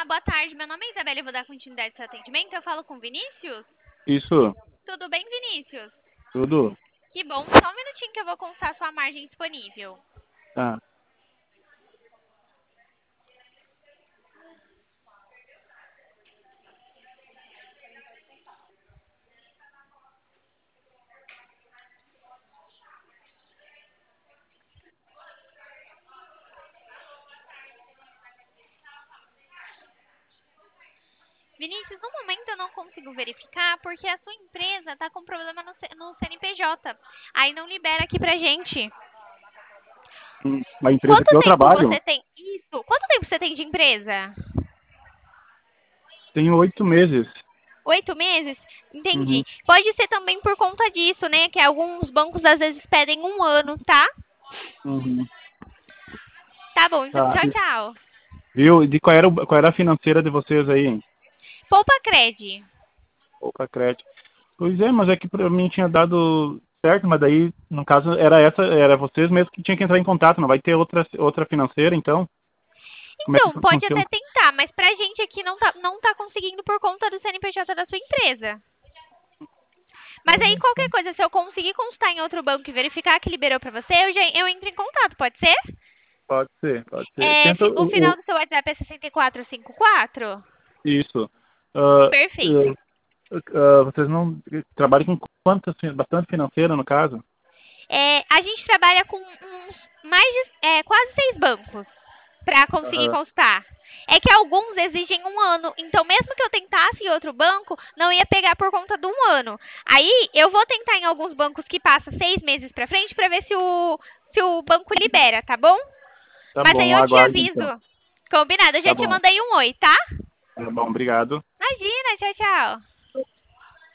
boa tarde. Meu nome é Isabela e vou dar continuidade ao seu atendimento. Eu falo com o Vinícius? Isso, Tudo bem, Vinícius? tudo. Que bom. Só um minutinho que eu vou consultar sua margem disponível. Tá. Vinícius, no momento eu não consigo verificar porque a sua empresa está com problema no CNPJ. Aí não libera aqui pra gente. Uma empresa Quanto que eu tempo trabalho, você tem? Isso. Quanto tempo você tem de empresa? tenho 8 meses. 8 meses? Uhum, Entendi. Pode ser também por conta disso, né? Que alguns bancos às vezes pedem 1 ano, tá? uhum. Tá bom, então Tá. tchau, tchau. Viu? E de qual era a financeira de vocês aí? Poupa Cred. Opa, crédito. Pois é, mas é que pra mim tinha dado certo, mas daí, no caso, era vocês mesmos que tinham que entrar em contato, não vai ter outra financeira, então? Como é que Então, pode até funciona? tentar, mas pra gente aqui não tá conseguindo por conta do CNPJ da sua empresa. Mas aí qualquer coisa, se eu conseguir consultar em outro banco e verificar que liberou pra você, eu entro em contato, pode ser? Pode ser, pode ser. É, Tenta o final do seu WhatsApp é 6454? isso. Ah, Perfeito. vocês não trabalham com bastante financeira, no caso? É, a gente trabalha com quase 6 bancos para conseguir Aham. consultar. É que alguns exigem 1 ano, então mesmo que eu tentasse em outro banco, não ia pegar por conta do 1 ano. Aí eu vou tentar em alguns bancos que passa 6 meses para frente para ver se o banco libera, tá bom? Tá Mas aí bom, eu te aguardo então. aviso. Combinado, eu já Tá te bom. mandei um oi, tá? Tá bom, obrigado. Imagina, tchau, tchau.